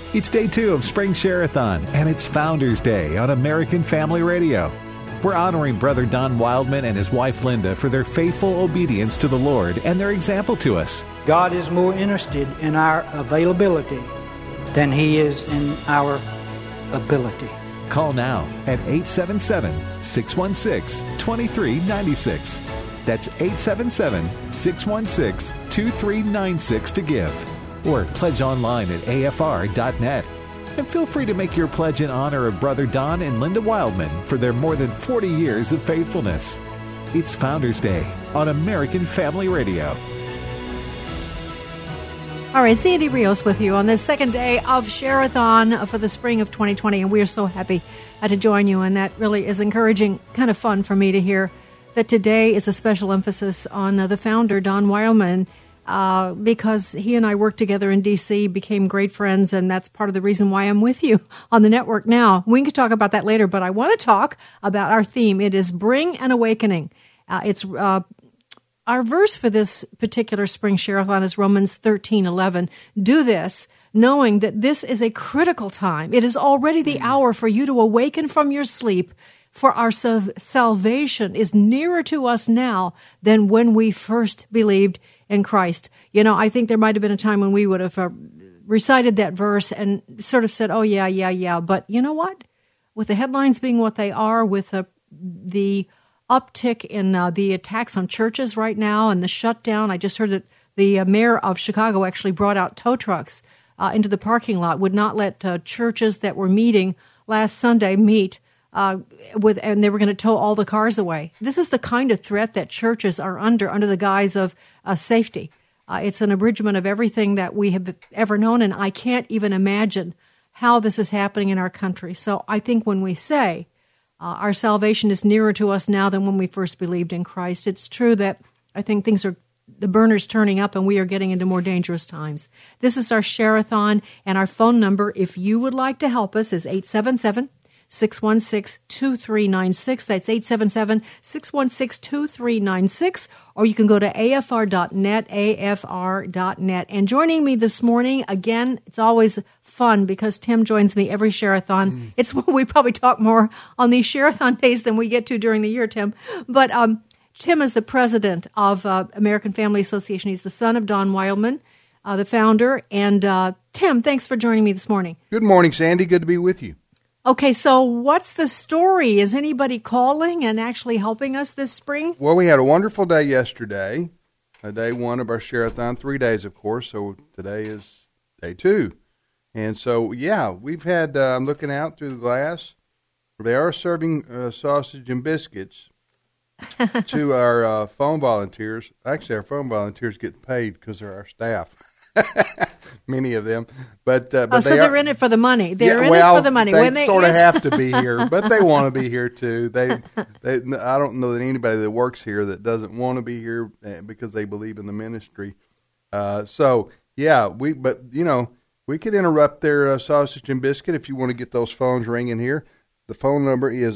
It's day 2 of Spring Share-a-thon, and it's Founders Day on American Family Radio. We're honoring Brother Don Wildman and his wife Linda for their faithful obedience to the Lord and their example to us. God is more interested in our availability than He is in our ability. Call now at 877-616-2396. That's 877-616-2396 to give. Or pledge online at afr.net. And feel free to make your pledge in honor of Brother Don and Linda Wildman for their more than 40 years of faithfulness. It's Founders Day on American Family Radio. All right, Sandy Rios with you on this second day of Share-a-thon for the spring of 2020, and we are so happy to join you, and that really is encouraging, kind of fun for me to hear that today is a special emphasis on the founder, Don Wildman, because he and I worked together in D.C., became great friends, and that's part of the reason why I'm with you on the network now. We can talk about that later, but I want to talk about our theme. It is Bring an Awakening. It's our verse for this particular spring share-a-thon is Romans 13:11. Do this, knowing that this is a critical time. It is already the hour for you to awaken from your sleep, for our salvation is nearer to us now than when we first believed in Christ. You know, I think there might have been a time when we would have recited that verse and sort of said, oh, yeah. But you know what? With the headlines being what they are, with the uptick in the attacks on churches right now and the shutdown, I just heard that the mayor of Chicago actually brought out tow trucks into the parking lot, would not let churches that were meeting last Sunday meet and they were going to tow all the cars away. This is the kind of threat that churches are under the guise of safety. It's an abridgment of everything that we have ever known, and I can't even imagine how this is happening in our country. So I think when we say our salvation is nearer to us now than when we first believed in Christ, it's true that I think the burner's turning up and we are getting into more dangerous times. This is our Share-a-thon, and our phone number, if you would like to help us, is 877-616-2396. That's 877-616-2396. Or you can go to afr.net, afr.net. And joining me this morning, again, it's always fun because Tim joins me every Share-a-thon. It's when we probably talk more on these Share-a-thon days than we get to during the year, Tim. But Tim is the president of American Family Association. He's the son of Don Wildman, the founder. And Tim, thanks for joining me this morning. Good morning, Sandy. Good to be with you. Okay, so what's the story? Is anybody calling and actually helping us this spring? Well, we had a wonderful day yesterday, day 1 of our Share-a-thon, 3 days, of course, so today is day 2. And so, yeah, we've had, I'm looking out through the glass, they are serving sausage and biscuits to our phone volunteers. Actually, our phone volunteers get paid because they're our staff. Many of them, but so they're in it for the money. They're in it for the money. They sort of have to be here, but they want to be here too. I don't know that anybody that works here that doesn't want to be here because they believe in the ministry. So yeah, we could interrupt their sausage and biscuit if you want to get those phones ringing here. The phone number is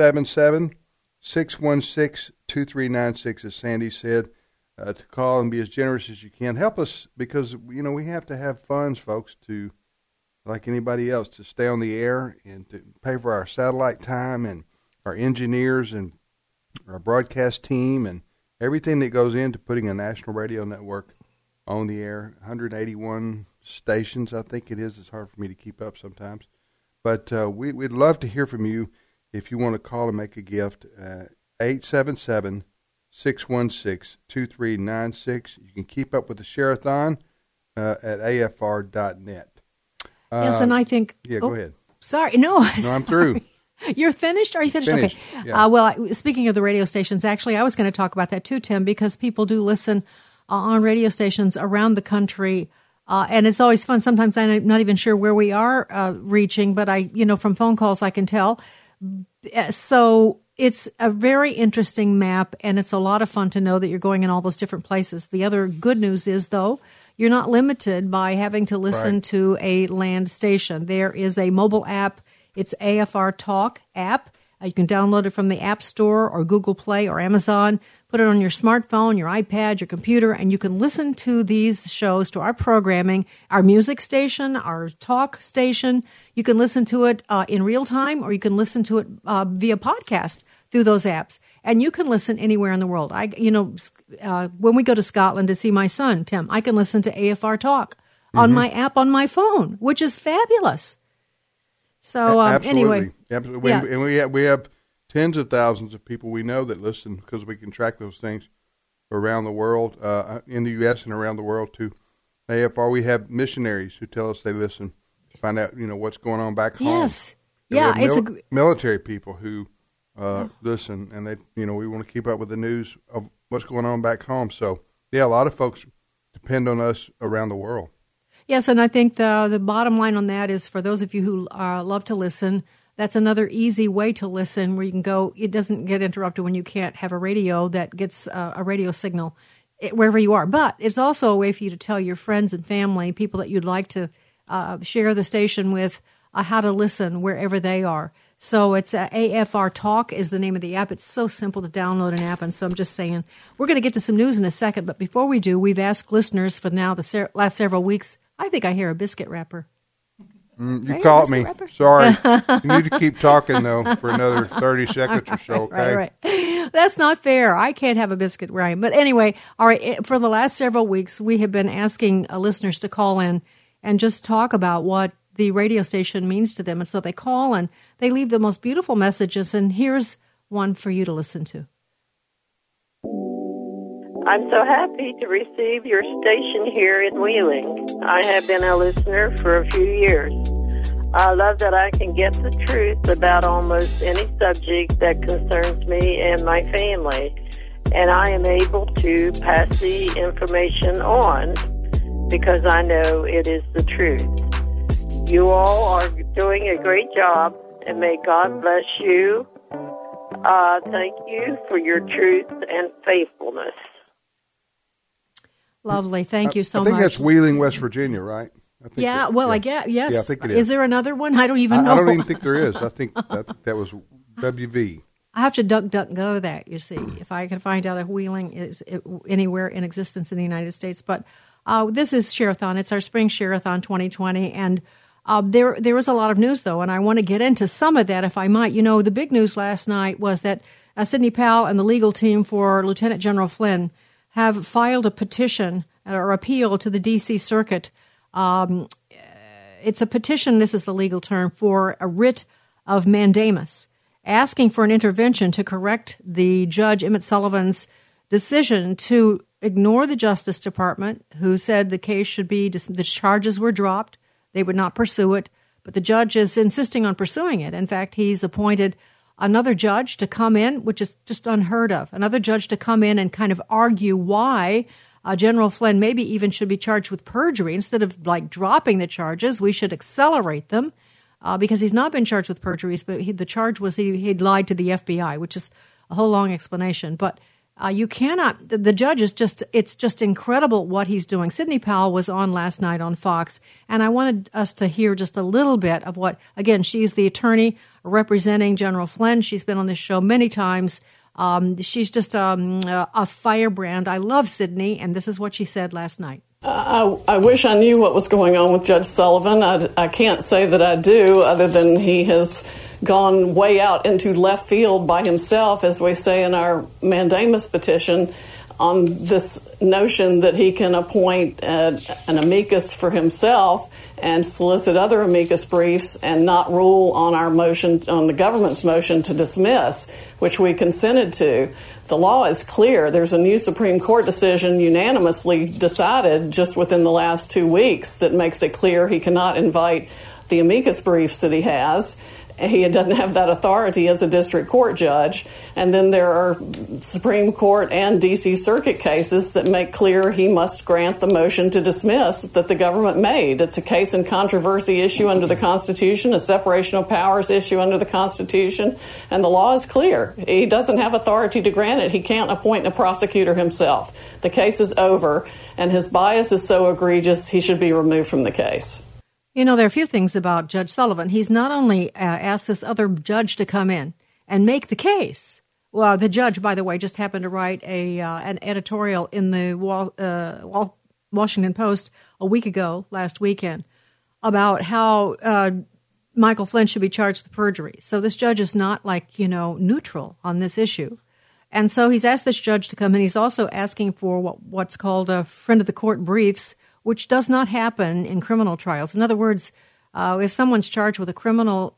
877-616-2396, as Sandy said. To call and be as generous as you can. Help us because, we have to have funds, folks, to, like anybody else, to stay on the air and to pay for our satellite time and our engineers and our broadcast team and everything that goes into putting a national radio network on the air. 181 stations, I think it is. It's hard for me to keep up sometimes. But we'd love to hear from you if you want to call and make a gift. 877 616-2396. You can keep up with the Share-a-thon at afr.net. Yes, and I think... Yeah, go ahead. Sorry, no, I'm through. You're finished? Are you finished? Finished. Okay. Yeah. Speaking of the radio stations, actually, I was going to talk about that too, Tim, because people do listen on radio stations around the country, and it's always fun. Sometimes I'm not even sure where we are reaching, but from phone calls I can tell. So it's a very interesting map, and it's a lot of fun to know that you're going in all those different places. The other good news is, though, you're not limited by having to listen to a land station. There is a mobile app. It's AFR Talk app. You can download it from the App Store or Google Play or Amazon. Put it on your smartphone, your iPad, your computer, and you can listen to these shows, to our programming, our music station, our talk station. You can listen to it in real time, or you can listen to it via podcast through those apps. And you can listen anywhere in the world. When we go to Scotland to see my son, Tim, I can listen to AFR Talk on my app on my phone, which is fabulous. So anyway. Absolutely. Yeah. And we have tens of thousands of people we know that listen because we can track those things around the world, in the U.S. and around the world too. AFR, we have missionaries who tell us they listen to find out, what's going on back home. Yes. And yeah. we have military people who listen, and they, we want to keep up with the news of what's going on back home. So, yeah, a lot of folks depend on us around the world. Yes, and I think the bottom line on that is for those of you who love to listen, that's another easy way to listen where you can go. It doesn't get interrupted when you can't have a radio that gets a radio signal wherever you are. But it's also a way for you to tell your friends and family, people that you'd like to share the station with, how to listen wherever they are. So it's AFR Talk is the name of the app. It's so simple to download an app. And so I'm just saying, we're going to get to some news in a second. But before we do, we've asked listeners for now the last several weeks. I think I hear a biscuit wrapper. You caught me. Sorry. You need to keep talking, though, for another 30 seconds or so, okay? Right. That's not fair. I can't have a biscuit, right? But anyway, all right, for the last several weeks, we have been asking listeners to call in and just talk about what the radio station means to them. And so they call and they leave the most beautiful messages, and here's one for you to listen to. I'm so happy to receive your station here in Wheeling. I have been a listener for a few years. I love that I can get the truth about almost any subject that concerns me and my family, and I am able to pass the information on because I know it is the truth. You all are doing a great job, and may God bless you. Thank you for your truth and faithfulness. Lovely. Thank you so much. I think that's Wheeling, West Virginia, right? I guess, yes. Yeah, I think it is. Is there another one? I don't even know. I don't even think there is. I think that was WV. I have to duck go that, you see, if I can find out if Wheeling is anywhere in existence in the United States. But this is Share-a-thon. It's our Spring Share-a-thon 2020, and there was a lot of news, though, and I want to get into some of that, if I might. The big news last night was that Sidney Powell and the legal team for Lieutenant General Flynn have filed a petition or appeal to the D.C. Circuit. It's a petition, this is the legal term, for a writ of mandamus, asking for an intervention to correct the Judge Emmett Sullivan's decision to ignore the Justice Department, who said the case should be, the charges were dropped, they would not pursue it, but the judge is insisting on pursuing it. In fact, he's appointed another judge to come in, which is just unheard of, another judge to come in and kind of argue why General Flynn maybe even should be charged with perjury. Instead of dropping the charges, we should accelerate them because he's not been charged with perjuries, but the charge was he'd lied to the FBI, which is a whole long explanation. But you cannot, the judge is it's just incredible what he's doing. Sidney Powell was on last night on Fox, and I wanted us to hear just a little bit of what, again, she's the attorney representing General Flynn. She's been on this show many times. She's just a firebrand. I love Sidney, and this is what she said last night. I wish I knew what was going on with Judge Sullivan. I can't say that I do, other than he has gone way out into left field by himself, as we say in our mandamus petition, on this notion that he can appoint an amicus for himself and solicit other amicus briefs and not rule on our motion, on the government's motion to dismiss, which we consented to. The law is clear. There's a new Supreme Court decision unanimously decided just within the last 2 weeks that makes it clear he cannot invite the amicus briefs that he has. He doesn't have that authority as a district court judge. And then there are Supreme Court and D.C. Circuit cases that make clear he must grant the motion to dismiss that the government made. It's a case and controversy issue under the Constitution, a separation of powers issue under the Constitution, and the law is clear. He doesn't have authority to grant it. He can't appoint a prosecutor himself. The case is over, and his bias is so egregious he should be removed from the case. There are a few things about Judge Sullivan. He's not only asked this other judge to come in and make the case. Well, the judge, by the way, just happened to write an editorial in the Washington Post a week ago, last weekend, about how Michael Flynn should be charged with perjury. So this judge is not neutral on this issue. And so he's asked this judge to come in. He's also asking for what's called a friend of the court briefs, which does not happen in criminal trials. In other words, if someone's charged with a criminal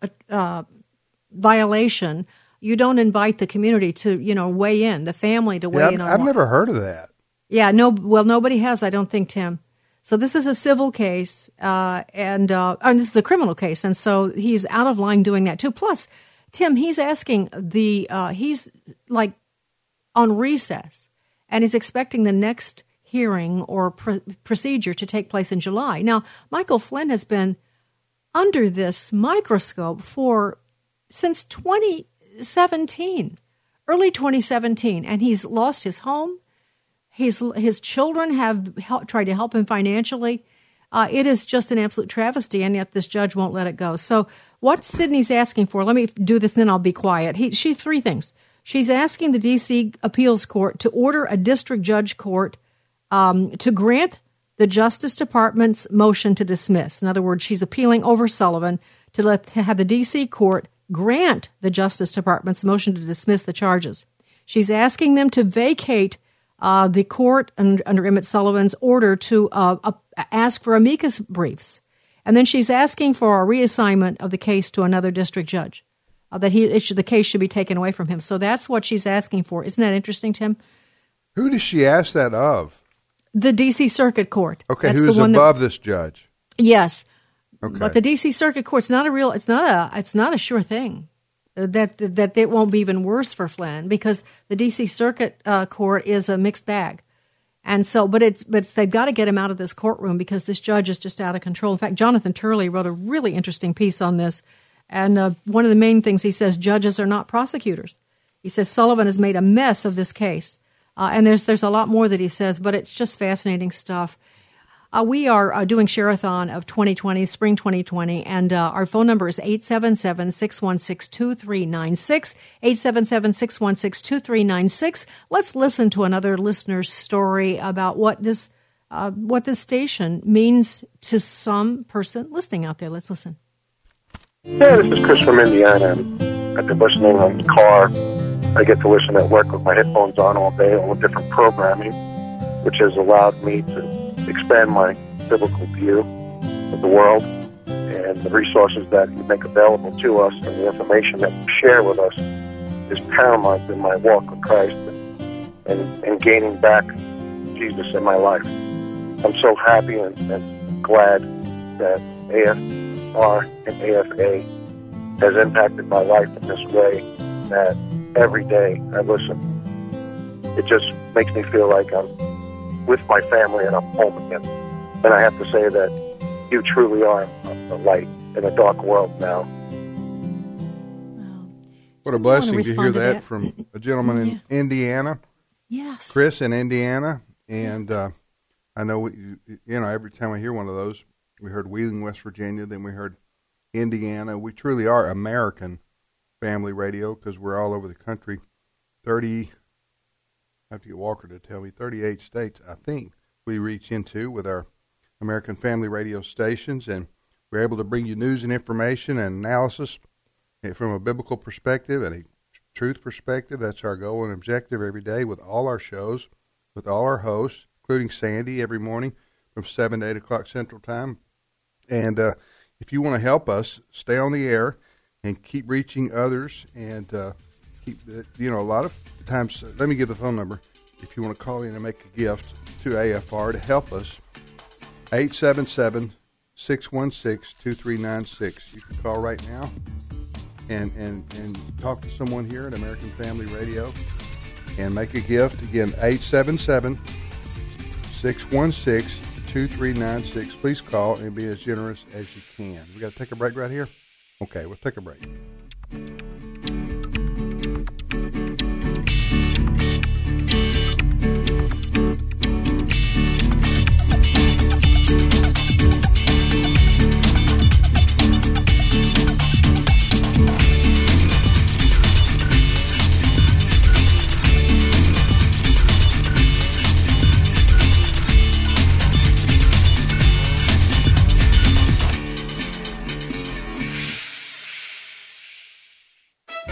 violation, you don't invite the community to, weigh in, the family to weigh in on I've never heard of that. Yeah, nobody has, I don't think, Tim. So this is a civil case, and this is a criminal case, and so he's out of line doing that too. Plus, Tim, he's asking he's like on recess, and he's expecting the next hearing or procedure to take place in July. Now, Michael Flynn has been under this microscope since 2017, early 2017, and he's lost his home. His children have tried to help him financially. It is just an absolute travesty, and yet this judge won't let it go. So what Sydney's asking for, let me do this and then I'll be quiet. She three things. She's asking the D.C. Appeals Court to order a district judge court to grant the Justice Department's motion to dismiss. In other words, she's appealing over Sullivan to have the D.C. court grant the Justice Department's motion to dismiss the charges. She's asking them to vacate the court under Emmett Sullivan's order to ask for amicus briefs. And then she's asking for a reassignment of the case to another district judge, the case should be taken away from him. So that's what she's asking for. Isn't that interesting, Tim? Who does she ask that of? The D.C. Circuit Court. Okay, that's who's above this judge? Yes. Okay. But the D.C. Circuit Court's not it's not a sure thing. That it won't be even worse for Flynn because the D.C. Circuit Court is a mixed bag, and so but they've got to get him out of this courtroom because this judge is just out of control. In fact, Jonathan Turley wrote a really interesting piece on this, and one of the main things he says, judges are not prosecutors. He says Sullivan has made a mess of this case, and there's a lot more that he says, but it's just fascinating stuff. We are doing Share-a-thon of 2020, spring 2020, and our phone number is 877-616-2396, 877-616-2396. Let's listen to another listener's story about what this station means to some person listening out there. Let's listen. Yeah, this is Chris from Indiana. I've been listening in the car. I get to listen at work with my headphones on all day, all the different programming, which has allowed me to expand my biblical view of the world and the resources that you make available to us and the information that you share with us is paramount in my walk with Christ and gaining back Jesus in my life. I'm so happy and glad that AFR and AFA has impacted my life in this way that every day I listen. It just makes me feel like I'm with my family and I'm home again. And I have to say that you truly are a light in a dark world now. Wow. What a blessing to hear that from a gentleman in Indiana. Yes. Chris in Indiana. And I know, every time I hear one of those, we heard Wheeling, West Virginia, then we heard Indiana. We truly are American family radio because we're all over the country. I have to get Walker to tell me, 38 states, I think, we reach into with our American family radio stations, and we're able to bring you news and information and analysis from a biblical perspective and a truth perspective. That's our goal and objective every day with all our shows, with all our hosts, including Sandy every morning from 7 to 8 o'clock Central Time. And if you want to help us stay on the air and keep reaching others and keep, a lot of times, let me give the phone number if you want to call in and make a gift to AFR to help us, 877-616-2396. You can call right now and talk to someone here at American Family Radio and make a gift. Again, 877-616-2396. Please call and be as generous as you can. We got to take a break right here? Okay, we'll take a break.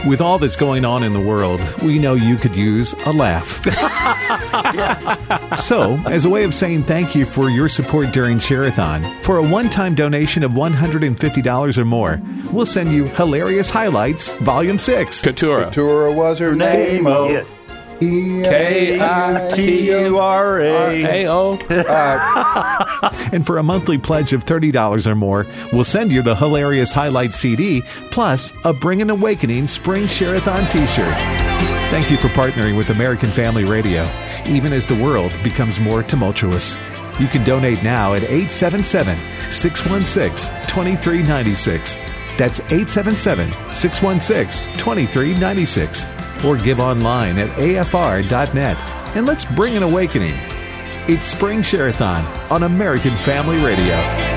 With all that's going on in the world, we know you could use a laugh. So, as a way of saying thank you for your support during Share-a-thon, for a one-time donation of $150 or more, we'll send you Hilarious Highlights Volume 6. Keturah was her name. Yes. Kiturao. And for a monthly pledge of $30 or more, we'll send you the Hilarious Highlights CD, plus a Bring an Awakening Spring Share-a-thon t-shirt. Thank you for partnering with American Family Radio, even as the world becomes more tumultuous. You can donate now at 877-616-2396. That's 877-616-2396. Or give online at afr.net. And let's bring an awakening. It's Spring Share-a-thon on American Family Radio.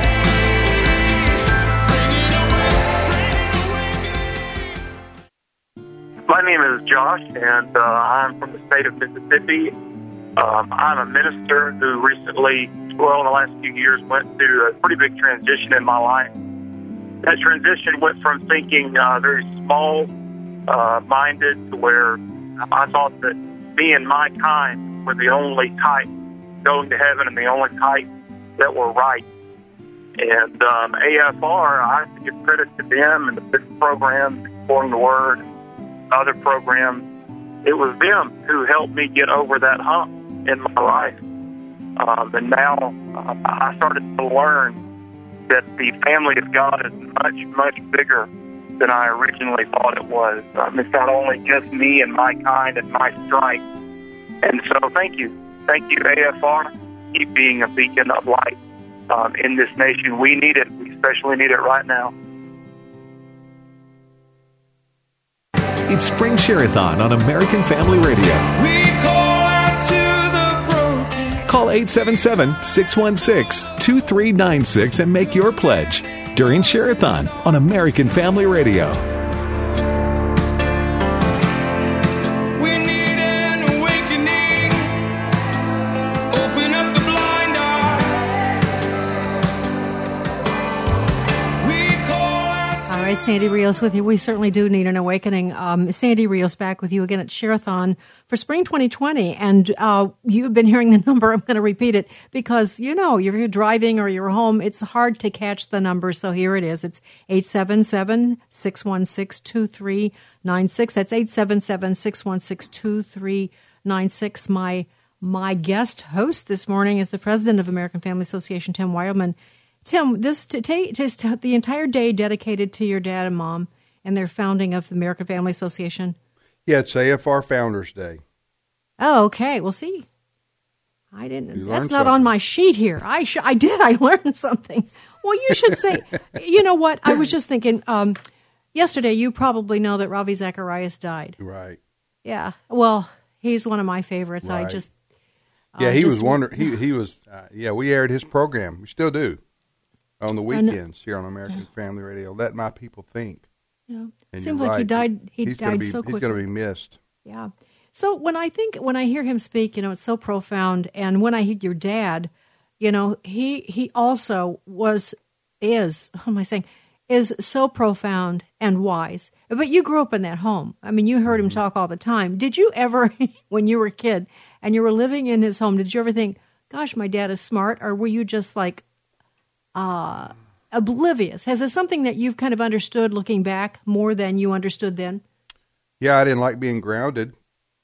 My name is Josh, and I'm from the state of Mississippi. I'm a minister who recently, in the last few years, went through a pretty big transition in my life. That transition went from thinking very small-minded to where I thought that me and my kind were the only type going to heaven and the only type that were right. And AFR, I have to give credit to them and the different programs, Exploring the Word, other programs. It was them who helped me get over that hump in my life. And now I started to learn that the family of God is much, much bigger than I originally thought it was. It's not only just me and my kind and my stripe. And so thank you. Thank you, AFR. Keep being a beacon of light in this nation. We need it. We especially need it right now. It's Spring Share-a-thon on American Family Radio. We call out to the broken. Call 877-616-2396 and make your pledge during Share-a-thon on American Family Radio. We need an awakening. Open up the blind eye. We call out to All right, Sandy Rios with you. We certainly do need an awakening. Sandy Rios back with you again at Share-a-thon for Spring 2020. And you've been hearing the number. I'm going to repeat it because, you know, if you're driving or you're home, it's hard to catch the number. So here it is. It's 877-616-2396. That's 877-616-2396. My guest host this morning is the president of American Family Association, Tim Wildman. Tim, this the entire day dedicated to your dad and mom and their founding of the American Family Association. Yeah, it's AFR Founders Day. Oh, okay. Well, see, I didn't. You That's learned not on my sheet here. I did. I learned something. Well, you should say. You know what? I was just thinking. Yesterday, you probably know that Ravi Zacharias died. Right. Yeah. Well, he's one of my favorites. Right. I just. Yeah, he was wonderful. He was. Yeah, we aired his program. We still do on the weekends here on American Family Radio. Let My People Think. Yeah. And Seems you're like right. he died so quickly. He's going to be missed. Yeah. So when I hear him speak, you know, it's so profound. And when I hear your dad, you know, he also is so profound and wise. But you grew up in that home. I mean, you heard him talk all the time. Did you ever, when you were a kid and you were living in his home, did you ever think, gosh, my dad is smart? Or were you just like oblivious? Is it something that you've kind of understood looking back more than you understood then? Yeah, I didn't like being grounded.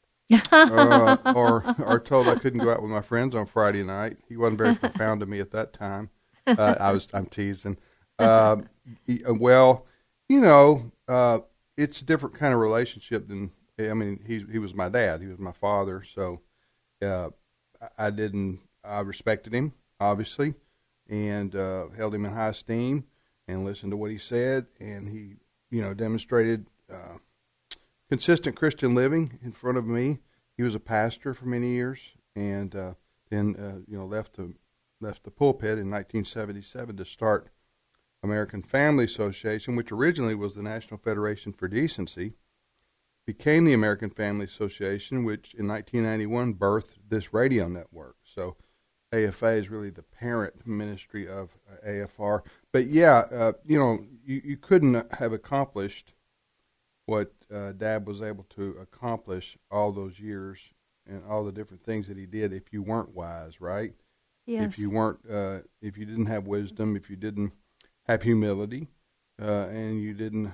or told I couldn't go out with my friends on Friday night. He wasn't very profound to me at that time. I'm teasing. Well, you know, it's a different kind of relationship than, I mean, he was my dad. He was my father. So I respected him, obviously, and held him in high esteem and listened to what he said. And he, you know, demonstrated consistent Christian living in front of me. He was a pastor for many years, and then you know, left the pulpit in 1977 to start American Family Association, which originally was the National Federation for Decency, became the American Family Association, which in 1991 birthed this radio network. So AFA is really the parent ministry of AFR. But yeah, you know, you couldn't have accomplished what Dad was able to accomplish all those years and all the different things that he did if you weren't wise, right? Yes. If you weren't, if you didn't have wisdom, if you didn't have humility, and you didn't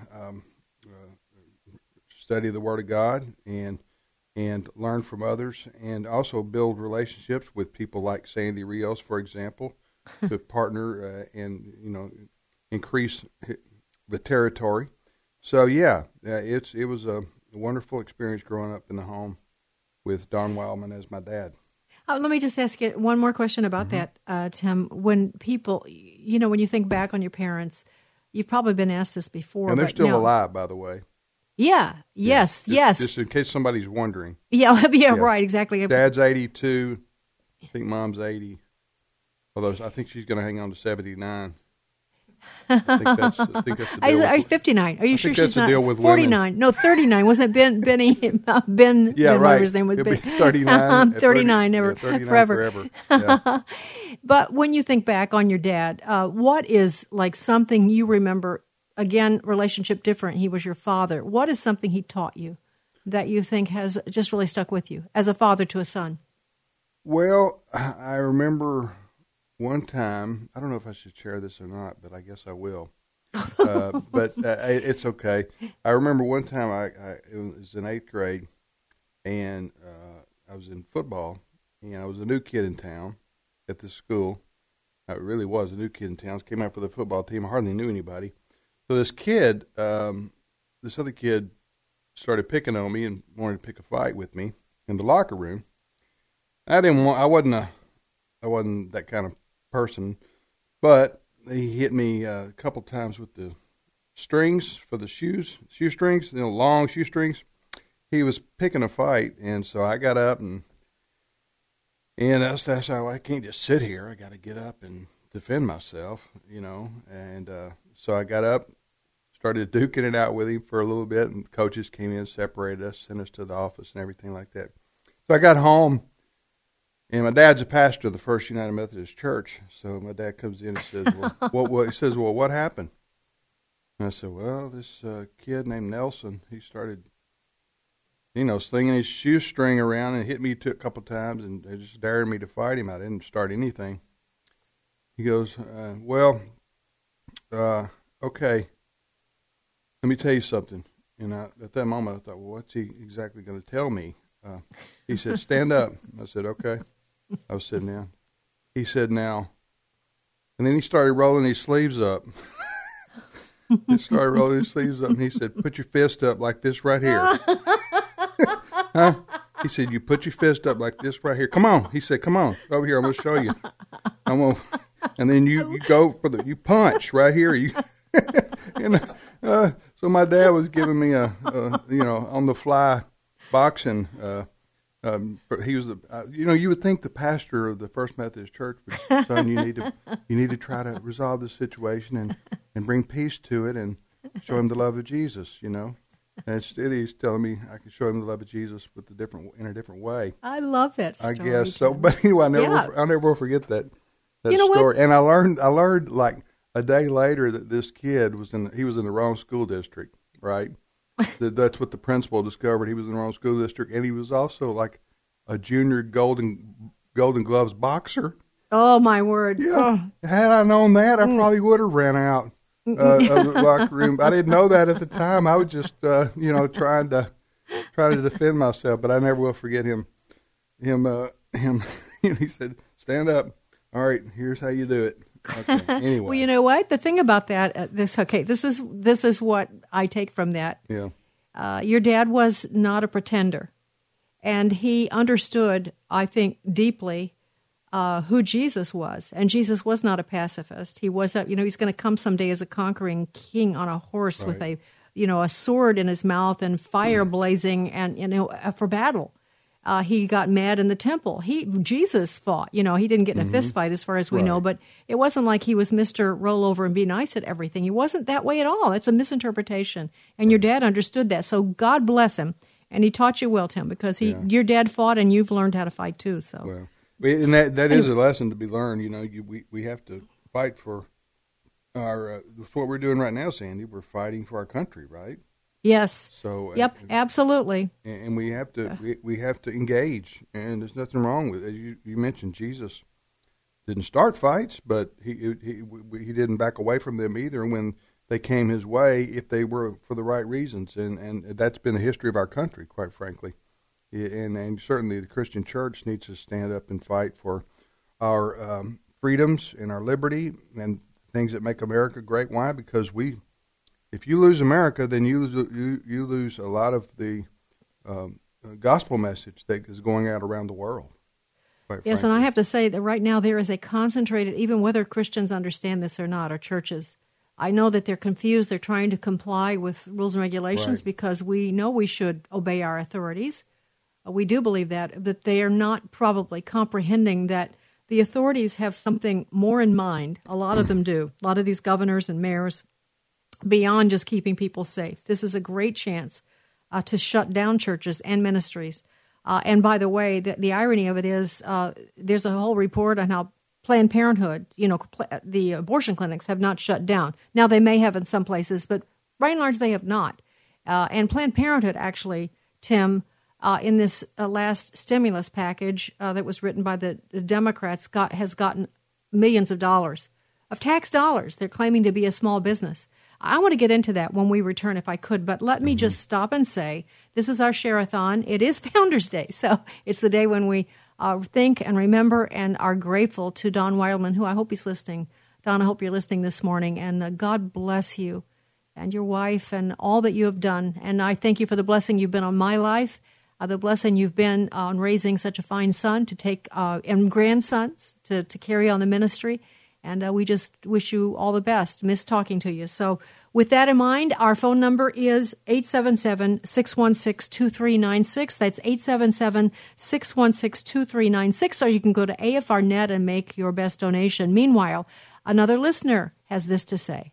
study the Word of God and learn from others, and also build relationships with people like Sandy Rios, for example, to partner and increase the territory. So it was a wonderful experience growing up in the home with Don Wildman as my dad. Let me just ask you one more question about that, Tim. When people, when you think back on your parents, you've probably been asked this before. And they're still now, alive, by the way. Yeah. Yes. Just in case somebody's wondering. Yeah. Right. Exactly. Dad's 82. I think Mom's 80. Although I think she's going to hang on to 79. I think that's the deal. Are you 59? Are you sure she's not? The deal with 49. Women. No, 39. Wasn't it Ben? Yeah, right. Whatever his name was. It'll be Ben. 39. 39, 39 forever. Yeah. But when you think back on your dad, what is like something you remember? Again, relationship different. He was your father. What is something he taught you that you think has just really stuck with you as a father to a son? Well, I remember one time, I don't know if I should share this or not, but I guess I will. But it's okay. I remember one time it was in 8th grade, and I was in football, and I was a new kid in town at this school. I really was a new kid in town. I came out for the football team. I hardly knew anybody. So this other kid started picking on me and wanted to pick a fight with me in the locker room. I wasn't that kind of person, but he hit me a couple times with the strings for the shoe strings, long shoe strings. He was picking a fight, and so I got up and that's how I can't just sit here. I got to get up and defend myself, and so I got up, started duking it out with him for a little bit, and coaches came in, separated us, sent us to the office and everything like that. So I got home, and my dad's a pastor of the First United Methodist Church. So my dad comes in and says, well, what happened? And I said, well, this kid named Nelson, he started, slinging his shoestring around and hit me a couple times and just dared me to fight him. I didn't start anything. He goes, okay, let me tell you something. And at that moment, I thought, well, what's he exactly going to tell me? He said, stand up. I said, okay. I was sitting down. He said, now. And then he started rolling his sleeves up. And he said, put your fist up like this right here. Huh? He said, you put your fist up like this right here. Come on. He said, come on. Over here. I'm going to show you. And then you go you punch right here. So my dad was giving me a on the fly boxing. He was you would think the pastor of the First Methodist Church would say, son, you need to try to resolve the situation and bring peace to it and show him the love of Jesus, And instead he's telling me I can show him the love of Jesus in a different way. I love that story. I guess so. But anyway, I'll never forget that story. What? And I learned like a day later that this kid was in the wrong school district, right? That's what the principal discovered. He was in the wrong school district, and he was also like a junior Golden Gloves boxer. Oh, my word. Yeah. Oh. Had I known that, I probably would have ran out of the locker room. I didn't know that at the time. I was just, trying to defend myself, but I never will forget him. He said, stand up. All right, here's how you do it. Okay. Anyway. Well, you know what? The thing about that, this is what I take from that. Yeah. Your dad was not a pretender, and he understood, I think, deeply who Jesus was. And Jesus was not a pacifist. He was, he's going to come someday as a conquering king on a horse with a sword in his mouth and fire blazing, and for battle. He got mad in the temple. Jesus fought. He didn't get in a fist fight as far as we know, but it wasn't like he was Mr. Roll over and be nice at everything. He wasn't that way at all. It's a misinterpretation. And your dad understood that. So God bless him. And he taught you well, Tim, because your dad fought and you've learned how to fight too. So, and that is a lesson to be learned. We have to fight for our. That's what we're doing right now, Sandy. We're fighting for our country, right? Yes. So yep, absolutely. And we have to we have to engage, and there's nothing wrong with it. You mentioned Jesus didn't start fights, but he didn't back away from them either when they came his way, if they were for the right reasons, and that's been the history of our country, quite frankly. And certainly the Christian church needs to stand up and fight for our freedoms and our liberty and things that make America great. Why? Because if you lose America, then you lose a lot of the gospel message that is going out around the world. Yes, and I have to say that right now there is a concentrated, even whether Christians understand this or not, or churches, I know that they're confused. They're trying to comply with rules and regulations because we know we should obey our authorities. We do believe that, but they are not probably comprehending that the authorities have something more in mind. A lot of them do. A lot of these governors and mayors, beyond just keeping people safe. This is a great chance to shut down churches and ministries. And by the way, the irony of it is there's a whole report on how Planned Parenthood, the abortion clinics have not shut down. Now, they may have in some places, but by and large, they have not. And Planned Parenthood actually, Tim, in this last stimulus package that was written by the Democrats, has gotten millions of dollars, of tax dollars. They're claiming to be a small business. I want to get into that when we return, if I could, but let me just stop and say this is our Share-a-thon. It is Founders Day, so it's the day when we think and remember and are grateful to Don Wildman, who I hope he's listening. Don, I hope you're listening this morning, and God bless you and your wife and all that you have done. And I thank you for the blessing you've been on my life, the blessing you've been on raising such a fine son to take and grandsons to carry on the ministry. And we just wish you all the best. Miss talking to you. So with that in mind, our phone number is 877-616-2396. That's 877-616-2396. Or you can go to AFR.net and make your best donation. Meanwhile, another listener has this to say.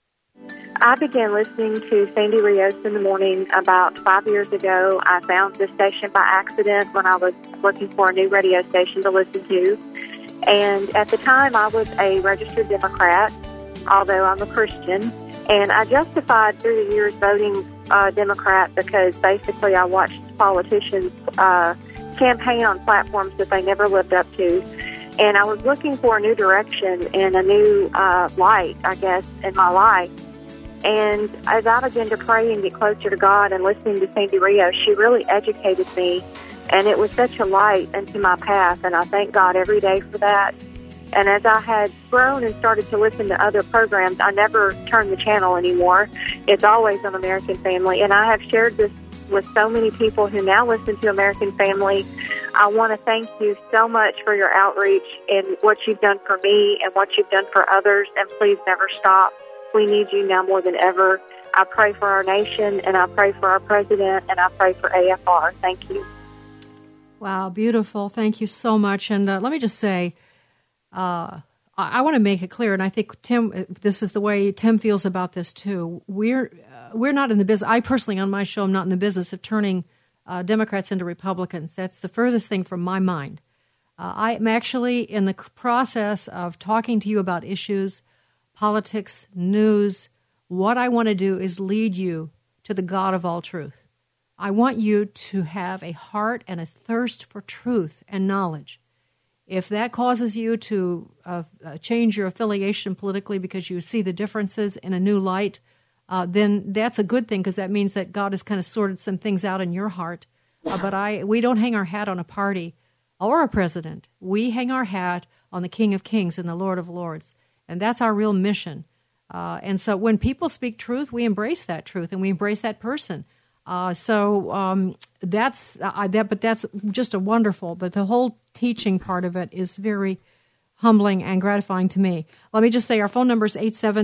I began listening to Sandy Rios in the morning about 5 years ago. I found this station by accident when I was looking for a new radio station to listen to. And at the time, I was a registered Democrat, although I'm a Christian. And I justified through the years voting Democrat because basically I watched politicians campaign on platforms that they never lived up to. And I was looking for a new direction and a new light, I guess, in my life. And as I began to pray and get closer to God and listening to Sandy Rios, she really educated me. And it was such a light into my path, and I thank God every day for that. And as I had grown and started to listen to other programs, I never turned the channel anymore. It's always on American Family. And I have shared this with so many people who now listen to American Family. I want to thank you so much for your outreach and what you've done for me and what you've done for others. And please never stop. We need you now more than ever. I pray for our nation, and I pray for our president, and I pray for AFR. Thank you. Wow, beautiful. Thank you so much. And let me just say, I want to make it clear, and I think, Tim, this is the way Tim feels about this too. We're not in the business, I personally on my show am not in the business of turning Democrats into Republicans. That's the furthest thing from my mind. I am actually in the process of talking to you about issues, politics, news. What I want to do is lead you to the God of all truth. I want you to have a heart and a thirst for truth and knowledge. If that causes you to change your affiliation politically because you see the differences in a new light, then that's a good thing because that means that God has kind of sorted some things out in your heart. But we don't hang our hat on a party or a president. We hang our hat on the King of Kings and the Lord of Lords, and that's our real mission. And so when people speak truth, we embrace that truth and we embrace that person. That's just a wonderful, but the whole teaching part of it is very humbling and gratifying to me. Let me just say our phone number is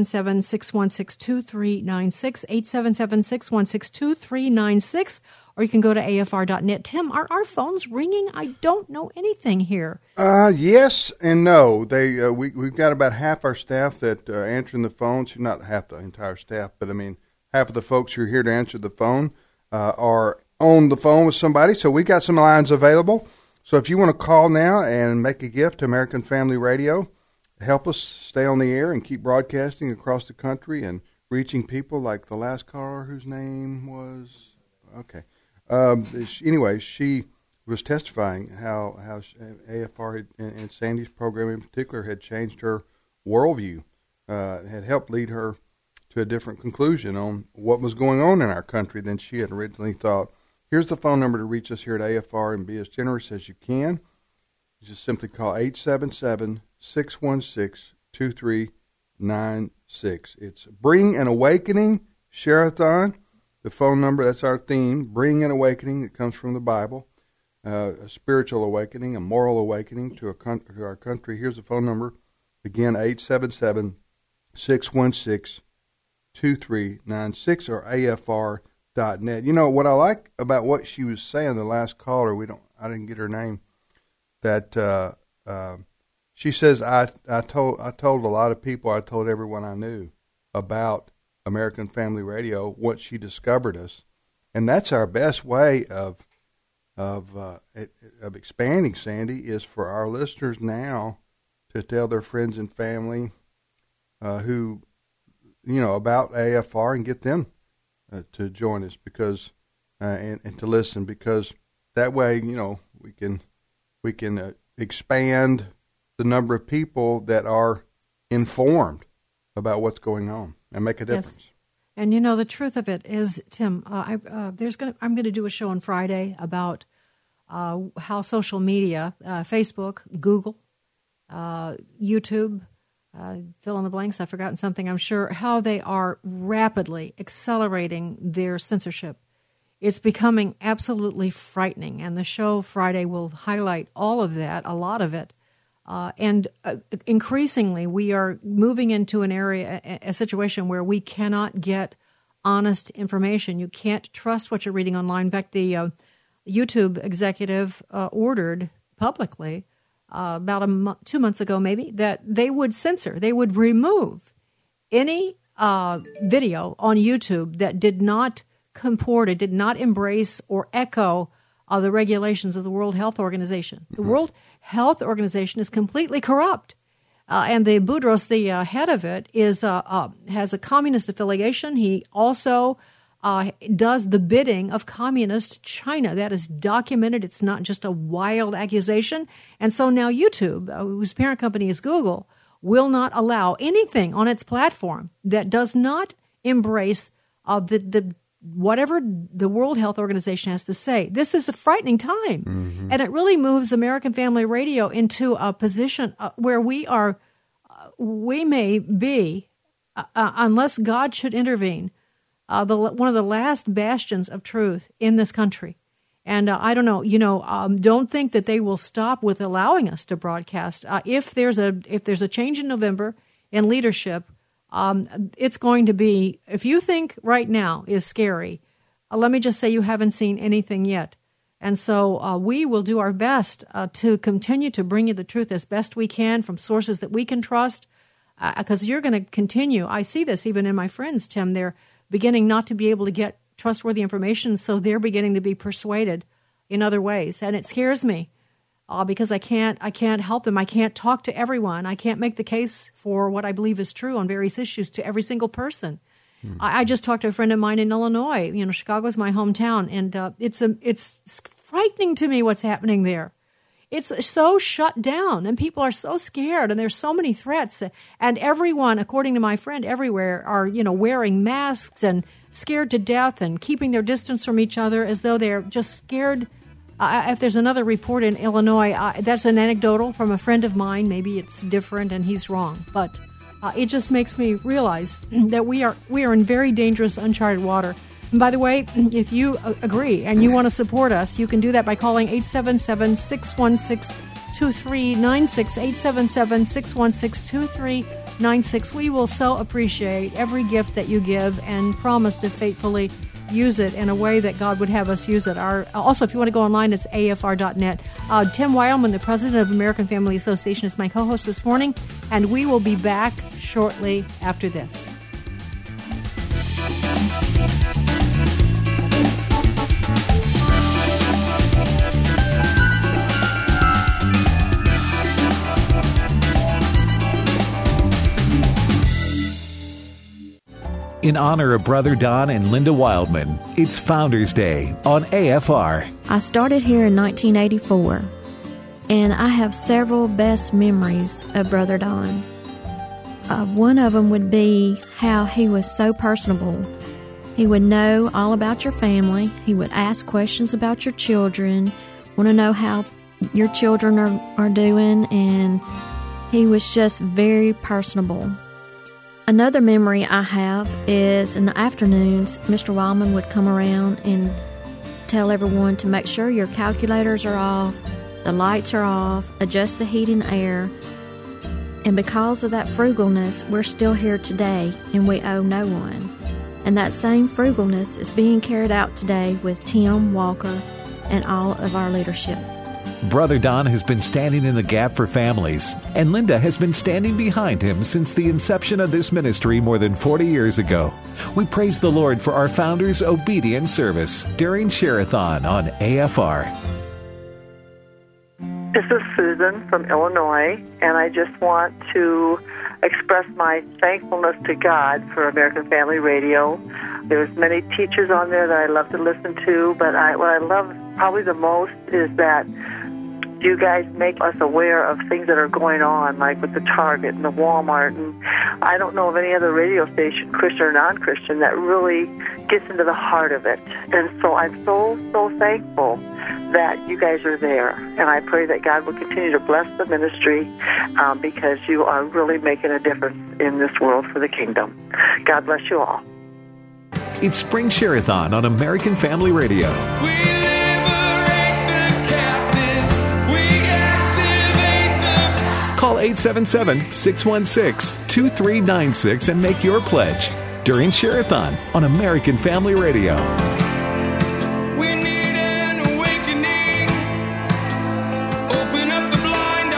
877-616-2396, 877-616-2396, or you can go to AFR.net. Tim, are our phones ringing? I don't know anything here. Yes and no. We've got about half our staff that answering the phones, not half the entire staff, but I mean half of the folks who are here to answer the phone are on the phone with somebody, so we got some lines available. So if you want to call now and make a gift to American Family Radio, help us stay on the air and keep broadcasting across the country and reaching people like the last caller whose name was okay. Anyway, she was testifying how AFR and Sandy's program in particular had changed her worldview, had helped lead her to a different conclusion on what was going on in our country than she had originally thought. Here's the phone number to reach us here at AFR and be as generous as you can. You just simply call 877-616-2396. It's Bring an Awakening Share-a-thon. The phone number, that's our theme, Bring an Awakening. It comes from the Bible. A spiritual awakening, a moral awakening to our country. Here's the phone number. Again, 877-616-2396 or AFR.net. You know, what I like about what she was saying, the last caller, I didn't get her name, that she says, I told a lot of people, I told everyone I knew about American Family Radio once she discovered us. And that's our best way of expanding, Sandy, is for our listeners now to tell their friends and family who, about AFR and get them to join us because and to listen, because that way, we can expand the number of people that are informed about what's going on and make a difference. Yes. And the truth of it is, Tim, I'm going to do a show on Friday about how social media, Facebook, Google, YouTube, fill in the blanks, I've forgotten something, I'm sure, how they are rapidly accelerating their censorship. It's becoming absolutely frightening, and the show Friday will highlight all of that, a lot of it. And increasingly, we are moving into an area, a situation where we cannot get honest information. You can't trust what you're reading online. In fact, the YouTube executive ordered publicly about 2 months ago, maybe, that they would censor, they would remove any video on YouTube that did not comport, it did not embrace or echo the regulations of the World Health Organization. The World Health Organization is completely corrupt, and the Boudros, the head of it, has a communist affiliation. He also does the bidding of communist China. That is documented. It's not just a wild accusation. And so now YouTube, whose parent company is Google, will not allow anything on its platform that does not embrace the whatever the World Health Organization has to say. This is a frightening time. And it really moves American Family Radio into a position where we may be, unless God should intervene, one of the last bastions of truth in this country. And I don't know, don't think that they will stop with allowing us to broadcast. If there's a change in November in leadership, it's going to be, if you think right now is scary, let me just say you haven't seen anything yet. And so we will do our best to continue to bring you the truth as best we can from sources that we can trust, because you're going to continue. I see this even in my friends, Tim. They're beginning not to be able to get trustworthy information, so they're beginning to be persuaded in other ways. And it scares me because I can't help them. I can't talk to everyone. I can't make the case for what I believe is true on various issues to every single person. I just talked to a friend of mine in Illinois. Chicago's my hometown, and it's frightening to me what's happening there. It's so shut down, and people are so scared, and there's so many threats. And everyone, according to my friend, everywhere are wearing masks and scared to death and keeping their distance from each other as though they're just scared. If there's another report in Illinois, that's an anecdotal from a friend of mine. Maybe it's different and he's wrong, but it just makes me realize that we are in very dangerous, uncharted water. And by the way, if you agree and you want to support us, you can do that by calling 877-616-2396, 877-616-2396. We will so appreciate every gift that you give and promise to faithfully use it in a way that God would have us use it. Also, if you want to go online, it's afr.net. Tim Wildman, the president of American Family Association, is my co-host this morning, and we will be back shortly after this. In honor of Brother Don and Linda Wildman, it's Founders Day on AFR. I started here in 1984, and I have several best memories of Brother Don. One of them would be how he was so personable. He would know all about your family. He would ask questions about your children, want to know how your children are doing, and he was just very personable. Another memory I have is in the afternoons, Mr. Wildman would come around and tell everyone to make sure your calculators are off, the lights are off, adjust the heat and air. And because of that frugalness, we're still here today, and we owe no one. And that same frugalness is being carried out today with Tim Walker and all of our leadership. Brother Don has been standing in the gap for families, and Linda has been standing behind him since the inception of this ministry more than 40 years ago. We praise the Lord for our founders' obedient service during Share-a-thon on AFR. This is Susan from Illinois, and I just want to express my thankfulness to God for American Family Radio. There's many teachers on there that I love to listen to, but what I love probably the most is that you guys make us aware of things that are going on, like with the Target and the Walmart. And I don't know of any other radio station, Christian or non-Christian, that really gets into the heart of it. And so I'm so thankful that you guys are there. And I pray that God will continue to bless the ministry because you are really making a difference in this world for the kingdom. God bless you all. It's Spring Share-a-thon on American Family Radio. Call 877-616-2396 and make your pledge during Share-a-thon on American Family Radio. We need an awakening. Open up the blind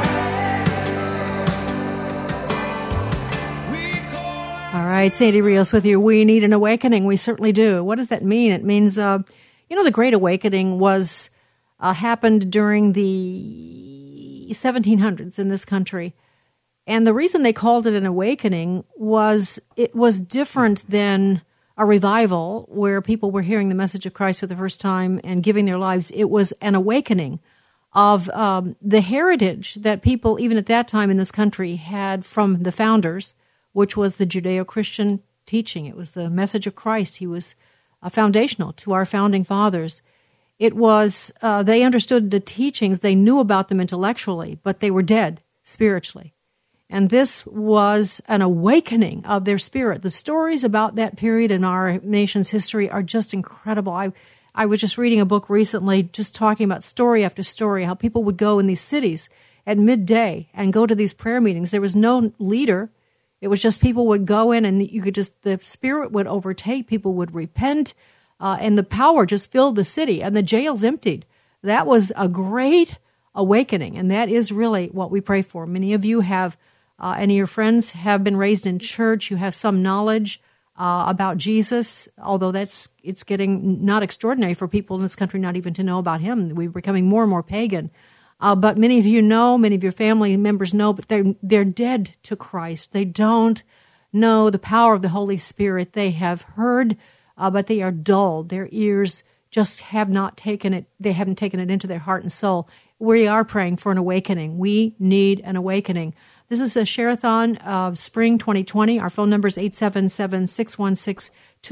eye. All right, Sandy Rios with you. We need an awakening. We certainly do. What does that mean? It means, the Great Awakening was happened during the 1700s in this country. And the reason they called it an awakening was it was different than a revival where people were hearing the message of Christ for the first time and giving their lives. It was an awakening of the heritage that people, even at that time in this country, had from the founders, which was the Judeo-Christian teaching. It was the message of Christ. He was foundational to our founding fathers. It was, they understood the teachings, they knew about them intellectually, but they were dead spiritually. And this was an awakening of their spirit. The stories about that period in our nation's history are just incredible. I was just reading a book recently just talking about story after story, how people would go in these cities at midday and go to these prayer meetings. There was no leader. It was just people would go in and the spirit would overtake, people would repent, and the power just filled the city, and the jails emptied. That was a great awakening, and that is really what we pray for. Many of you have, any of your friends have been raised in church. You have some knowledge about Jesus, although it's getting not extraordinary for people in this country not even to know about him. We're becoming more and more pagan. But many of you know, many of your family members know, but they're dead to Christ. They don't know the power of the Holy Spirit. They have heard, but they are dulled. Their ears just have not taken it. They haven't taken it into their heart and soul. We are praying for an awakening. We need an awakening. This is a Share-a-thon of Spring 2020. Our phone number is 877-616-2396,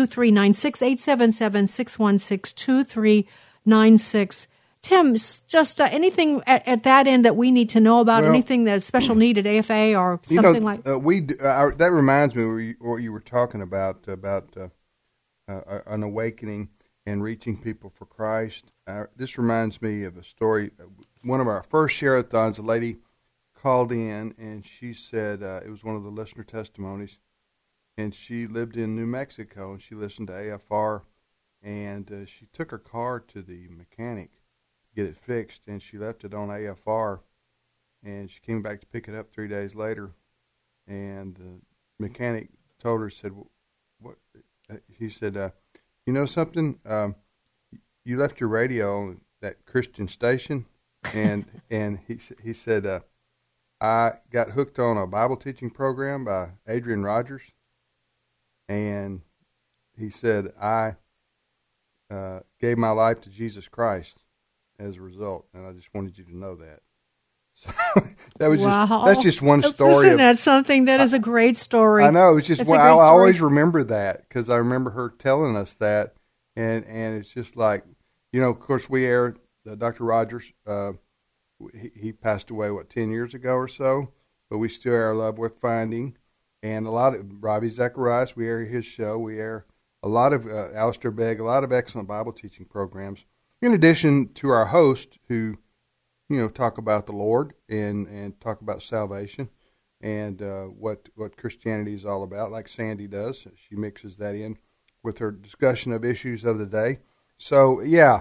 877-616-2396. Tim, just anything at that end that we need to know about, anything that's special need at AFA or something like that? That reminds me of what you were talking about an awakening and reaching people for Christ. This reminds me of a story. One of our first Share-a-thons, a lady called in, and she said it was one of the listener testimonies, and she lived in New Mexico, and she listened to AFR, and she took her car to the mechanic to get it fixed, and she left it on AFR, and she came back to pick it up 3 days later, and the mechanic told her, said, "What?" He said, "You know something? You left your radio on that Christian station," and he said, "I got hooked on a Bible teaching program by Adrian Rogers, and he said, I gave my life to Jesus Christ as a result, and I just wanted you to know that. So that was that's just one story. Isn't that something? That is a great story. I know. It's just I always remember that because I remember her telling us that, and it's just like, of course we aired Dr. Rogers. He passed away 10 years ago or so, but we still air Love Worth Finding, and a lot of Ravi Zacharias. We air his show. We air a lot of Alistair Begg, a lot of excellent Bible teaching programs. In addition to our host who, talk about the Lord and talk about salvation and what Christianity is all about, like Sandy does. She mixes that in with her discussion of issues of the day. So,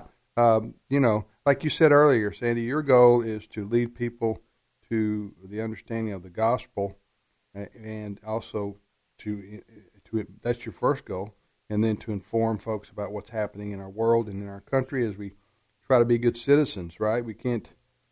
like you said earlier, Sandy, your goal is to lead people to the understanding of the gospel, and also to that's your first goal, and then to inform folks about what's happening in our world and in our country as we try to be good citizens, right? We can't,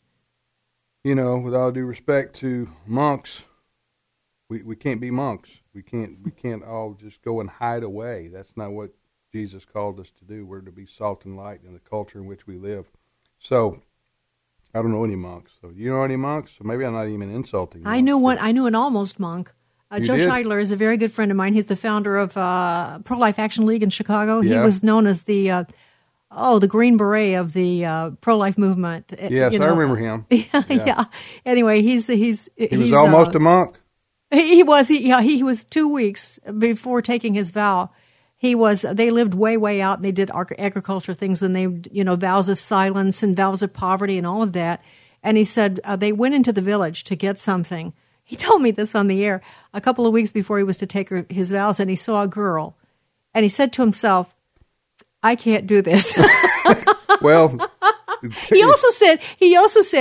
with all due respect to monks, we can't be monks. We can't all just go and hide away. That's not what Jesus called us to do. We're to be salt and light in the culture in which we live. So, I don't know any monks. So, you know any monks? So maybe I'm not even insulting monks. I knew one. I knew an almost monk. Joe Scheidler is a very good friend of mine. He's the founder of Pro-Life Action League in Chicago. Yeah. He was known as the Green Beret of the pro-life movement. Yes, I remember him. Yeah. Anyway, he was almost a monk. He was. He was 2 weeks before taking his vow. They lived way out, and they did agriculture things, and they, vows of silence and vows of poverty and all of that. And he said they went into the village to get something. He told me this on the air a couple of weeks before he was to take his vows, and he saw a girl, and he said to himself, I can't do this. Well, he also said he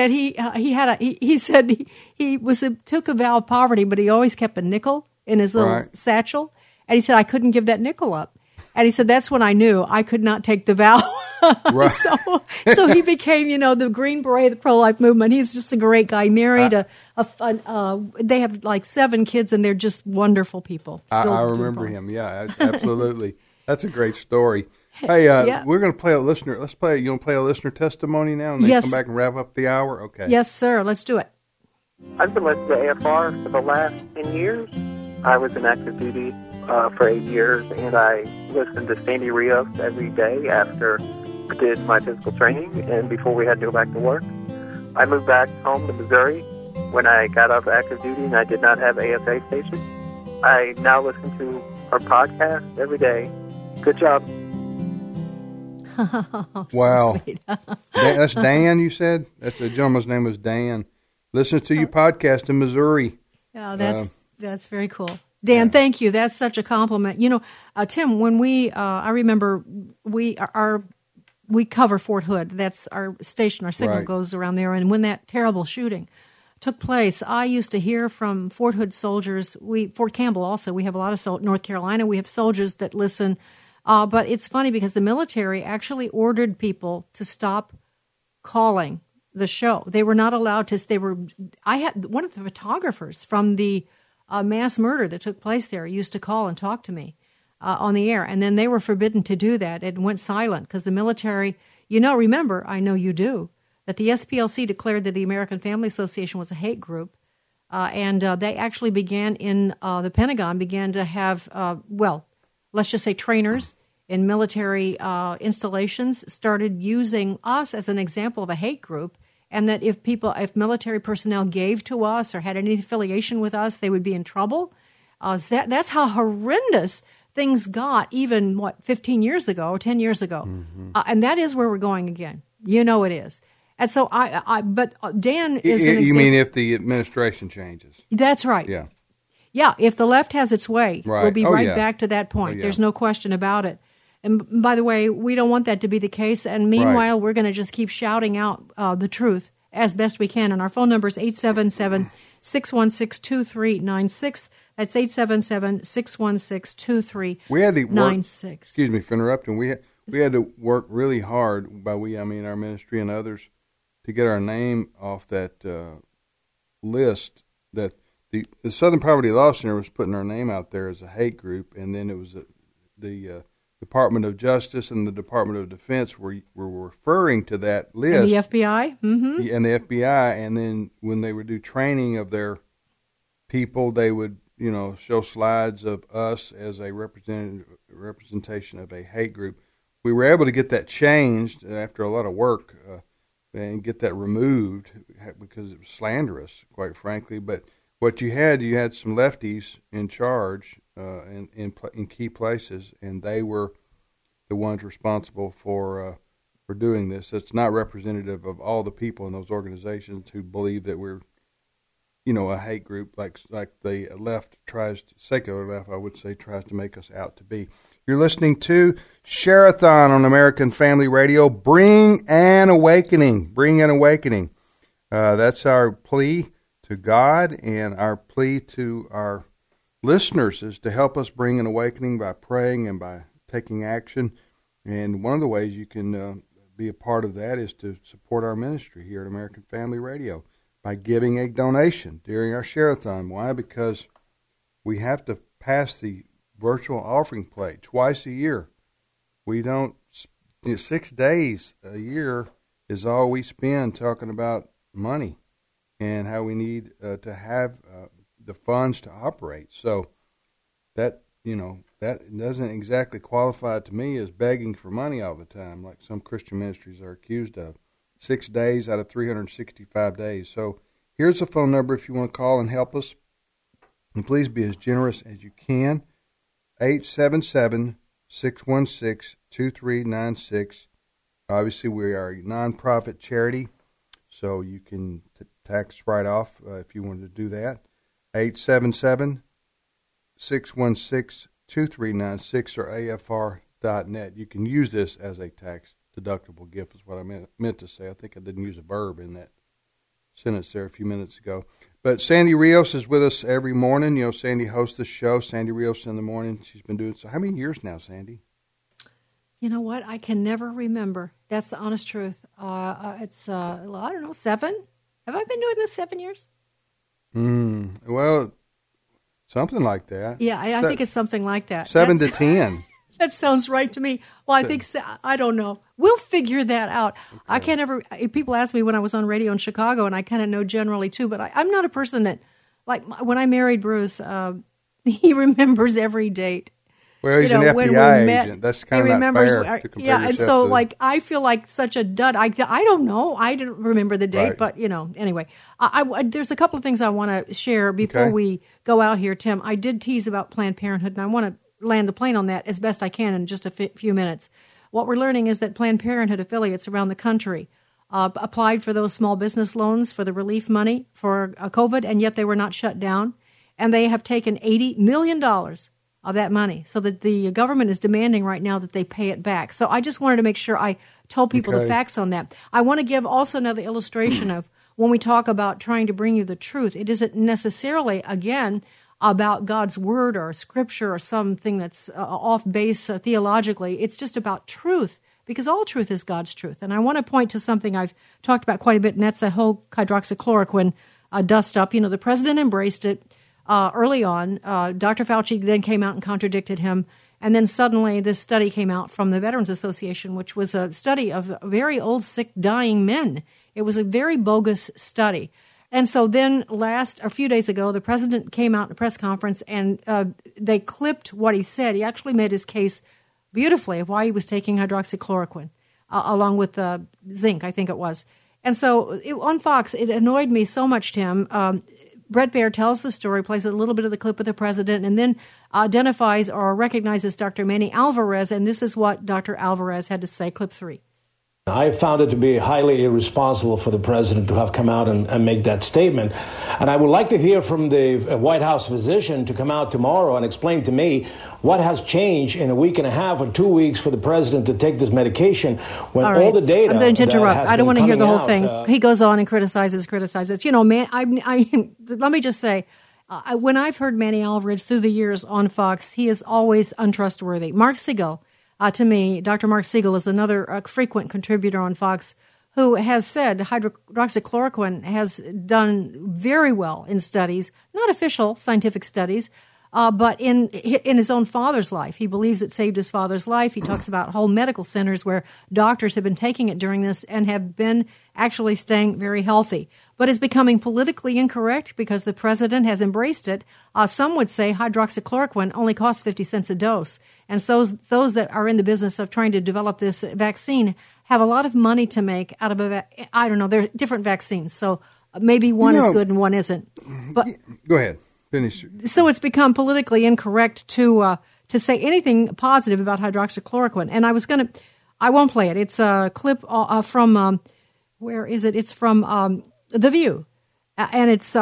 took a vow of poverty, but he always kept a nickel in his little satchel. And he said, I couldn't give that nickel up. And he said, that's when I knew I could not take the vow. Right. So he became, the Green Beret of the pro-life movement. He's just a great guy. Married they have like 7 kids, and they're just wonderful people. I remember him. Yeah, absolutely. That's a great story. Hey, we're going to play a listener. You want to play a listener testimony now, and then come back and wrap up the hour? Okay. Yes, sir. Let's do it. I've been listening to AFR for the last 10 years. I was in active duty for 8 years, and I listened to Sandy Rios every day after I did my physical training and before we had to go back to work. I moved back home to Missouri when I got out of active duty, and I did not have ASA station. I now listen to her podcast every day. Good job. Wow. That's Dan, you said? That's the gentleman's name was Dan. Listen to your podcast in Missouri. Yeah, that's very cool. Dan, thank you. That's such a compliment. Tim, when I remember we cover Fort Hood. That's our station. Our signal goes around there. And when that terrible shooting took place, I used to hear from Fort Hood soldiers. Fort Campbell also. We have a lot of North Carolina. We have soldiers that listen. But it's funny because the military actually ordered people to stop calling the show. They were not allowed to. I had one of the photographers from the mass murder that took place there used to call and talk to me on the air, and then they were forbidden to do that. It went silent because the military, remember, I know you do, that the SPLC declared that the American Family Association was a hate group, and they actually began in the Pentagon began to have, let's just say trainers in military installations started using us as an example of a hate group. And that if military personnel gave to us or had any affiliation with us, they would be in trouble. That's how horrendous things got even, 15 years ago or 10 years ago. Mm-hmm. And that is where we're going again. It is. And so but Dan is an example. You mean if the administration changes? That's right. Yeah. Yeah, if the left has its way, we'll be back to that point. There's no question about it. And by the way, we don't want that to be the case. And meanwhile, we're going to just keep shouting out the truth as best we can. And our phone number is 877-616-2396. That's 877-616-2396. Excuse me for interrupting. We had to work really hard, by we, I mean our ministry and others, to get our name off that list that the Southern Poverty Law Center was putting our name out there as a hate group, and then it was the Department of Justice and the Department of Defense were referring to that list. And the FBI? Mm-hmm. And the FBI, and then when they would do training of their people, they would, show slides of us as a representation of a hate group. We were able to get that changed after a lot of work and get that removed because it was slanderous, quite frankly. But what you had some lefties in charge in key places, and they were the ones responsible for doing this. It's not representative of all the people in those organizations who believe that we're, a hate group like the left secular left, I would say, tries to make us out to be. You're listening to Share-a-thon on American Family Radio. Bring an awakening. Bring an awakening. That's our plea to God, and our plea to our listeners is to help us bring an awakening by praying and by taking action. And one of the ways you can be a part of that is to support our ministry here at American Family Radio by giving a donation during our Share-a-thon. Why? Because we have to pass the virtual offering plate twice a year. We don't, 6 days a year is all we spend talking about money and how we need to have the funds to operate. So that, that doesn't exactly qualify to me as begging for money all the time, like some Christian ministries are accused of. 6 days out of 365 days. So here's the phone number if you want to call and help us. And please be as generous as you can. 877-616-2396. Obviously, we are a nonprofit charity, so you can tax write off if you wanted to do that. 877-616-2396 or AFR.net. You can use this as a tax-deductible gift is what I meant to say. I think I didn't use a verb in that sentence there a few minutes ago. But Sandy Rios is with us every morning. Sandy hosts the show, Sandy Rios in the Morning. She's been doing it. So how many years now, Sandy? You know what? I can never remember. That's the honest truth. It's, I don't know, 7? Have I been doing this 7 years? Well, something like that. Yeah, I think it's something like that. 7 to 10. That sounds right to me. Well, I think, I don't know. We'll figure that out. Okay. I can't ever, people ask me when I was on radio in Chicago, and I kind of know generally too, but I'm not a person that, like when I married Bruce, he remembers every date. Well, he's an FBI agent. That's kind of not fair to compare and so to. I feel like such a dud. I don't know. I didn't remember the date, right. But anyway, there's a couple of things I want to share before we go out here, Tim. I did tease about Planned Parenthood, and I want to land the plane on that as best I can in just a few minutes. What we're learning is that Planned Parenthood affiliates around the country applied for those small business loans for the relief money for COVID, and yet they were not shut down. And they have taken $80 million of that money. So that the government is demanding right now that they pay it back. So I just wanted to make sure I told people the facts on that. I want to give also another illustration of when we talk about trying to bring you the truth. It isn't necessarily, again, about God's word or scripture or something that's off base theologically. It's just about truth, because all truth is God's truth. And I want to point to something I've talked about quite a bit, and that's the whole hydroxychloroquine dust up. The president embraced it early on. Dr. Fauci then came out and contradicted him. And then suddenly this study came out from the Veterans Association, which was a study of very old, sick, dying men. It was a very bogus study. And so then a few days ago, the president came out in a press conference and they clipped what he said. He actually made his case beautifully of why he was taking hydroxychloroquine along with zinc, I think it was. And so on Fox, it annoyed me so much, Tim. Brett Baer tells the story, plays a little bit of the clip with the president, and then identifies or recognizes Dr. Manny Alvarez, and this is what Dr. Alvarez had to say, clip 3. I found it to be highly irresponsible for the president to have come out and make that statement. And I would like to hear from the White House physician to come out tomorrow and explain to me what has changed in a week and a half or 2 weeks for the president to take this medication when all the data. I'm going to interrupt. I don't want to hear the whole thing. He goes on and criticizes. Man, let me just say, when I've heard Manny Alvarez through the years on Fox, he is always untrustworthy. Mark Siegel. To me, Dr. Mark Siegel is another frequent contributor on Fox who has said hydroxychloroquine has done very well in studies, not official scientific studies, but in his own father's life. He believes it saved his father's life. He talks about whole medical centers where doctors have been taking it during this and have been actually staying very healthy. But is becoming politically incorrect because the president has embraced it. Some would say hydroxychloroquine only costs 50 cents a dose. And so those that are in the business of trying to develop this vaccine have a lot of money to make out of I don't know, they're different vaccines. So maybe one is good and one isn't. But go ahead. Finish. So it's become politically incorrect to say anything positive about hydroxychloroquine. And I won't play it. It's a clip from, where is it? It's from The View. And it's,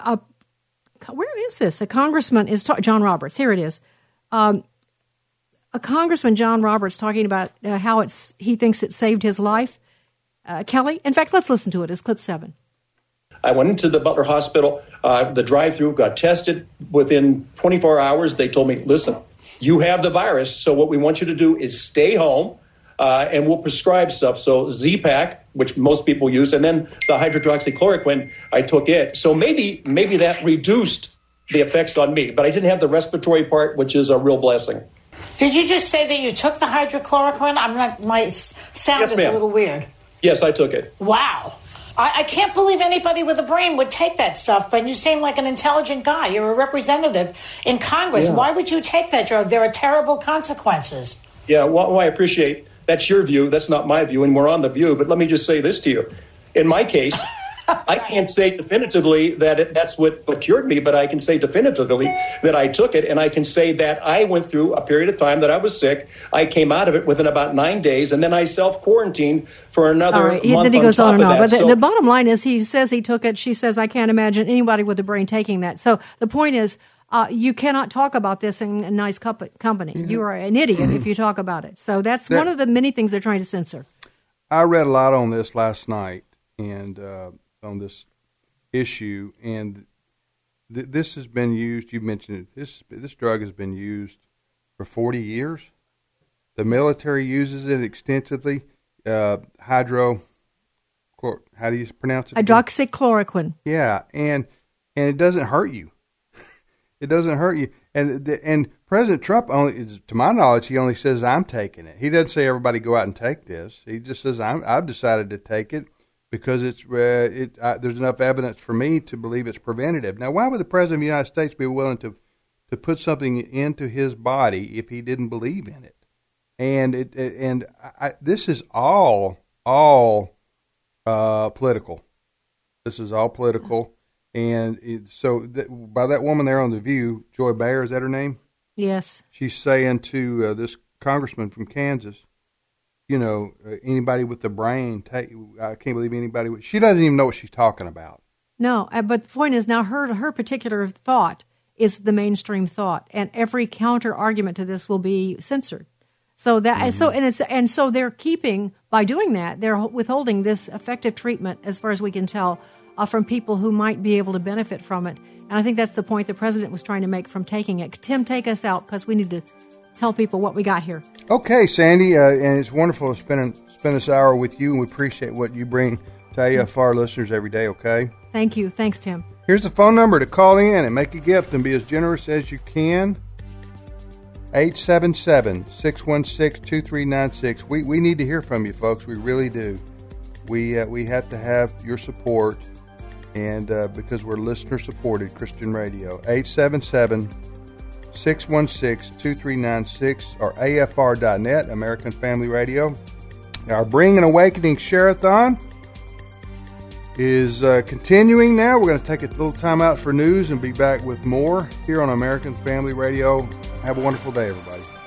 where is this? A congressman is, John Roberts. Here it is. A congressman, John Roberts, talking about how he thinks it saved his life. Kelly? In fact, let's listen to it. It's clip 7. I went into the Butler Hospital, the drive-through, got tested. Within 24 hours, they told me, listen, you have the virus, so what we want you to do is stay home, and we'll prescribe stuff. So Z-Pak, which most people use, and then the hydroxychloroquine, I took it. So maybe that reduced the effects on me, but I didn't have the respiratory part, which is a real blessing. Did you just say that you took the hydrochloroquine? My sound is a little weird. Yes, I took it. Wow. I can't believe anybody with a brain would take that stuff, but you seem like an intelligent guy. You're a representative in Congress. Yeah. Why would you take that drug? There are terrible consequences. Yeah, well, I appreciate that's your view. That's not my view, and we're on The View. But let me just say this to you. In my case, I can't say definitively that that's what cured me, but I can say definitively that I took it, and I can say that I went through a period of time that I was sick. I came out of it within about 9 days, and then I self-quarantined for another month. Then he goes on and on. But so, the bottom line is he says he took it. She says, I can't imagine anybody with a brain taking that. So the point is, you cannot talk about this in a nice company. Mm-hmm. You are an idiot if you talk about it. So that's one of the many things they're trying to censor. I read a lot on this last night, and on this issue, and this has been used. You mentioned it. This drug has been used for 40 years. The military uses it extensively. How do you pronounce it? Hydroxychloroquine. Yeah, and it doesn't hurt you. It doesn't hurt you. And President Trump to my knowledge, he only says I'm taking it. He doesn't say everybody go out and take this. He just says I've decided to take it because there's enough evidence for me to believe it's preventative. Now, why would the President of the United States be willing to put something into his body if he didn't believe in it? And this is all political. This is all political. And by that woman there on The View, Joy Behar, is that her name? Yes. She's saying to this congressman from Kansas, anybody with the brain, I can't believe anybody. She doesn't even know what she's talking about. No, but the point is now her particular thought is the mainstream thought, and every counter argument to this will be censored. So that so they're keeping, by doing that, they're withholding this effective treatment, as far as we can tell, from people who might be able to benefit from it. And I think that's the point the president was trying to make from taking it. Tim, take us out, because we need to tell people what we got here. Okay, Sandy, and it's wonderful to spend this hour with you, and we appreciate what you bring to AFR listeners every day, okay? Thank you. Thanks, Tim. Here's the phone number to call in and make a gift and be as generous as you can. 877-616-2396. We need to hear from you, folks. We really do. We have to have your support, and because we're listener-supported Christian radio. 877-616-2396 or AFR.net, American Family Radio. Our Bring an Awakening Share-a-thon is continuing now. We're going to take a little time out for news and be back with more here on American Family Radio. Have a wonderful day, everybody.